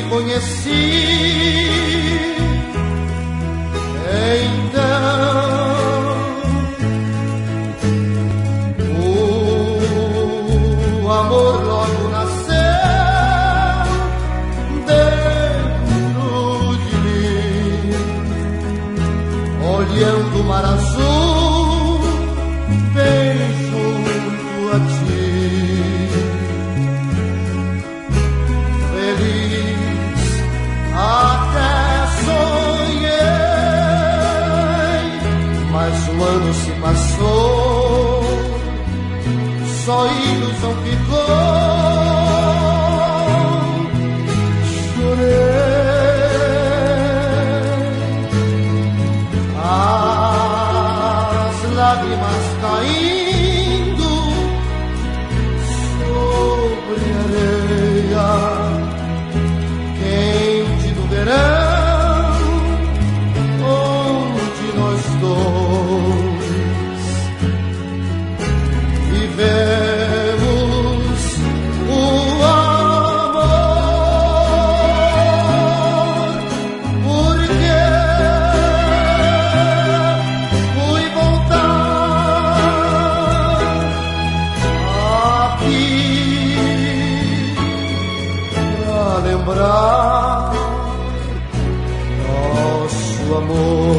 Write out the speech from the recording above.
conheci. Então o amor logo nasceu dentro de mim, olhando o mar azul bem junto a ti. Feliz até sonhei, mas o ano se passou, só ilusão ficou. Chorei, as lágrimas caindo sobre a areia quente do verão, onde nós dois vivemos o amor. Porque fui voltar aqui pra lembrar nosso amor.